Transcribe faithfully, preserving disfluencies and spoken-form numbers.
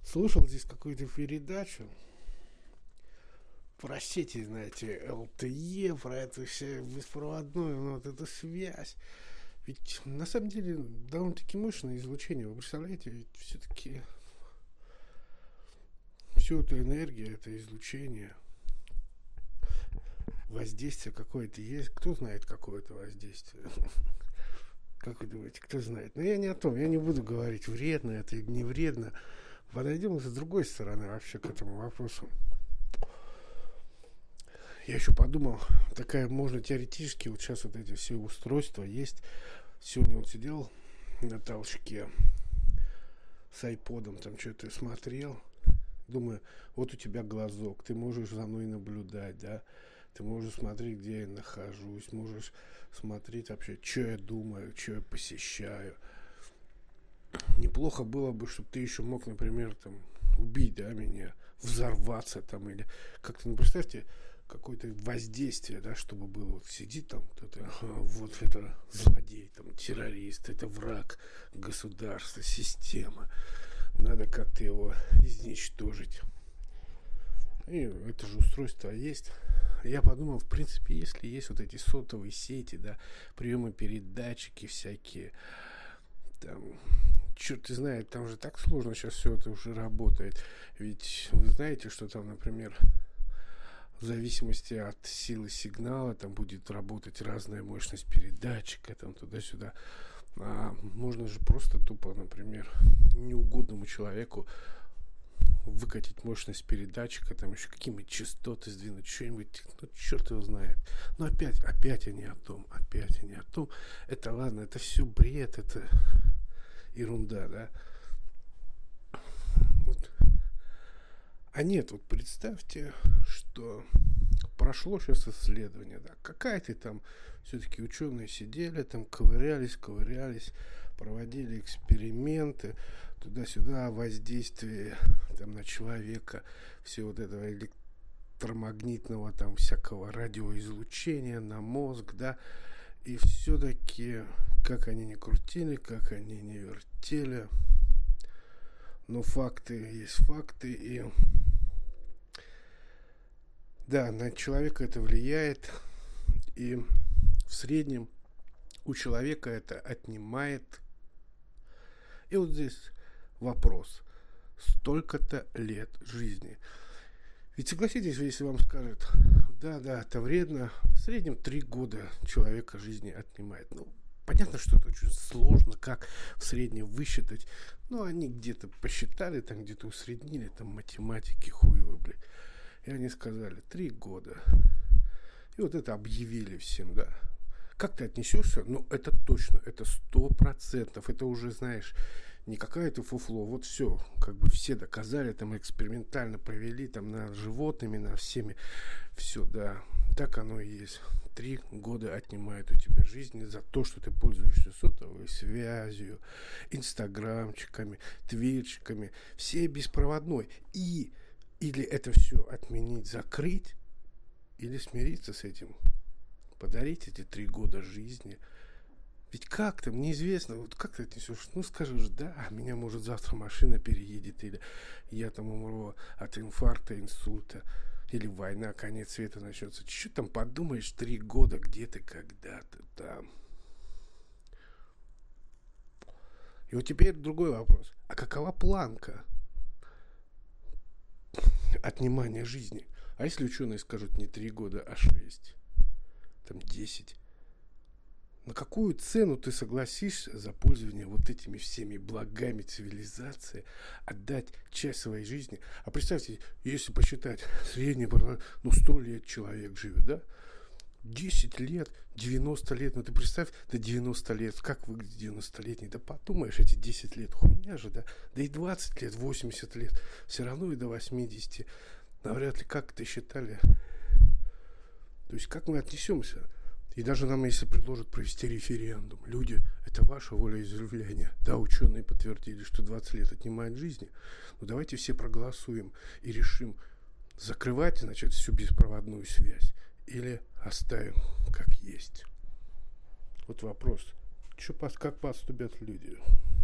Слушал здесь какую-то передачу про сети, знаете, эл тэ е, про эту все беспроводную, ну, вот эту связь. Ведь на самом деле довольно-таки мощное излучение. Вы представляете, ведь все-таки всю эту энергию, это излучение, воздействие какое-то есть. Кто знает, какое это воздействие? Как вы думаете, кто знает? Но я не о том, я не буду говорить, вредно это или не вредно. Подойдем с другой стороны вообще к этому вопросу. Я еще подумал, такая можно теоретически, вот сейчас вот эти все устройства есть. Сегодня вот сидел на толчке с айподом, там что-то смотрел. Думаю, вот у тебя глазок, ты можешь за мной наблюдать, да? Ты можешь смотреть, где я нахожусь, можешь смотреть вообще, что я думаю, что я посещаю. Неплохо было бы, чтобы ты еще мог, например, там, убить, да, меня, взорваться там, или как-то, ну, представьте, какое-то воздействие, да, чтобы было, вот сидит там кто-то, ага, вот это злодей, там, террорист, это враг государства, системы, надо как-то его изничтожить. И это же устройство есть. Я подумал, в принципе, если есть вот эти сотовые сети, да, приемы-передатчики всякие, там, черт ты знает, там же так сложно сейчас все это уже работает. Ведь вы знаете, что там, например, в зависимости от силы сигнала там будет работать разная мощность передатчика, там туда-сюда. А можно же просто тупо, например, неугодному человеку выкатить мощность передатчика, там еще какие-нибудь частоты сдвинуть, что-нибудь, ну, черт его знает. Но опять, опять они о том, опять они о том. Это ладно, это все бред, это ерунда, да. Вот. А нет, вот представьте, что прошло сейчас исследование, да, какая-то там все-таки ученые сидели, там ковырялись, ковырялись, проводили эксперименты туда-сюда о воздействии там на человека, все вот этого электромагнитного там всякого радиоизлучения на мозг, да, и все-таки, как они не крутили, как они не вертели, но факты есть факты, и да, на человека это влияет, и в среднем у человека это отнимает. И вот здесь вопрос. Столько-то лет жизни. Ведь согласитесь, если вам скажут, да, да, это вредно, в среднем три года человека жизни отнимает. Ну, понятно, что это очень сложно, как в среднем высчитать. Но они где-то посчитали, там где-то усреднили, там математики хуевы, блядь. И они сказали, три года. И вот это объявили всем, да. Как ты отнесешься? Ну, это точно, это сто процентов. Это уже, знаешь, не какая-то фуфло. Вот все, как бы все доказали, там экспериментально провели, там на животными, на всеми. Все, да, так оно и есть. Три года отнимают у тебя жизни за то, что ты пользуешься сотовой связью, инстаграмчиками, твитчиками, всей беспроводной. И или это все отменить, закрыть, или смириться с этим. Подарить эти три года жизни. Ведь как-то, мне известно, вот как ты отнесешь, ну скажешь, да, меня может завтра машина переедет, или я там умру от инфаркта, инсульта, или война, конец света начнется. Что там подумаешь, три года, где ты, когда-то там. И вот теперь другой вопрос. А какова планка отнимания жизни? А если ученые скажут не три года, а шесть? Там десять. На какую цену ты согласишься за пользование вот этими всеми благами цивилизации, отдать часть своей жизни? А представьте, если посчитать, средний, ну, сто лет человек живет, да? десять лет, девяносто лет, ну ты представь, до девяноста лет, как выглядит девяностолетний, да подумаешь, эти десять лет, хуйня же, да? Да и двадцать лет, восемьдесят лет, все равно и до восьмидесяти. Навряд ли, как это считали. То есть, как мы отнесемся? И даже нам, если предложат провести референдум, люди, это ваше волеизъявление. Да, ученые подтвердили, что двадцать лет отнимает жизни. Ну, давайте все проголосуем и решим, закрывать, значит, всю беспроводную связь или оставим как есть. Вот вопрос, что, как поступят люди?